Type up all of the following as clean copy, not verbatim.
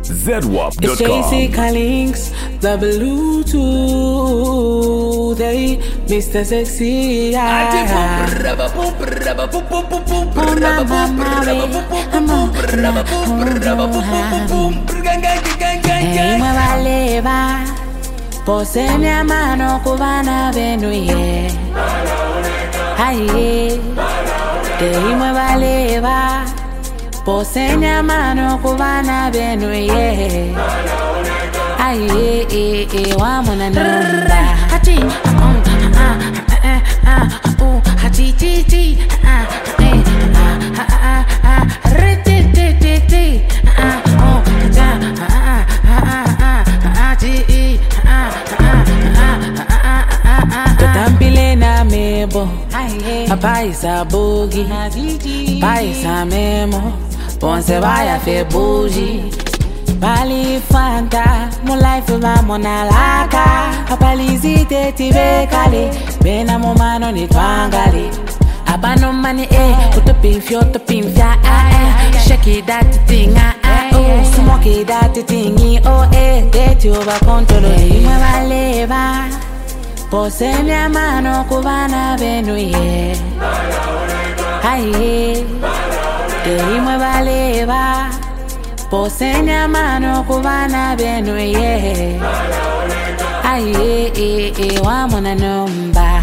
ZWAP.com. It's JC Callings, the Bluetooth, they Mr. Sexy. Mueva leva, pose mi mano cubana venuye. Ay, mueva leva. Posenya mano kubana benuye. Aye, wa mona namba. Hachi, hachi, chi, Tampile na mebo, paisa bogi, paisa memo. Ponce vaya fe bougie Bali fanta Mon life va mon alaka Apalizite tibe kale Bena mo mano ni twangale Abano mani Utopin fio topin fia Shake that thing Smoke that thing Date over control Mueva leva Pose mi mano cubana venuye Aye mueva leva, posenya mano kubana benuye. Aye, wa mona nomba.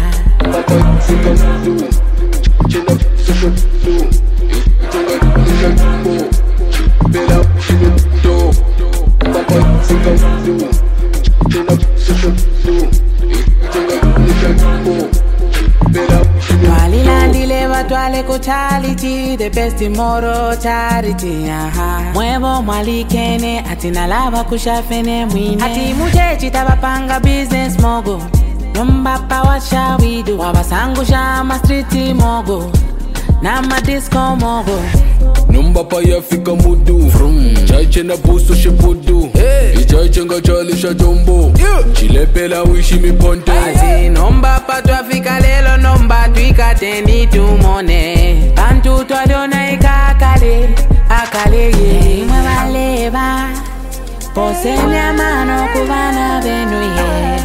Twale ko charity, the best tomorrow charity. Muevo malikene, atina lava kushafene mwine. Ati mujechi tabapanga business mogo. Nomba pa what shall we do? Wabasangu shama street mogo. Nama disco mogo. Numba pa ya fika mudu Chaiche na busu shipudu Ichaiche nga chalisha jombo Chilepela wishi miponte Ati nomba pa tuafika lelo nomba tuika tendi tumone Pantu tuadona ikakale Akale ye Mueva leva Pose mi mano kubana venuye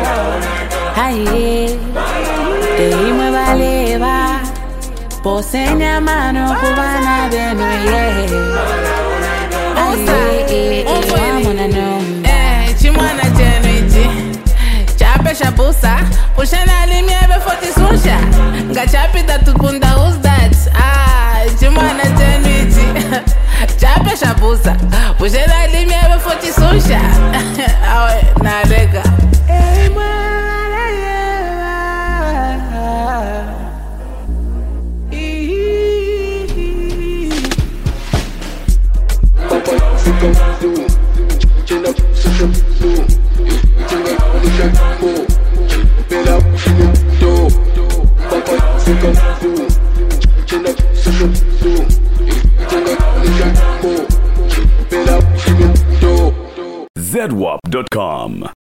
Aye mueva leva Posenya mano kubana benuye. Aye, mona nomba. Chimwana chenuiti. Chape shabusa. Ushana limiebe foti susha. Ngachapi tatukunda who's that? Chimwana chenuiti. Chape shabusa. Ushana limiebe foti susha. Awe, narega. ZWAP.com.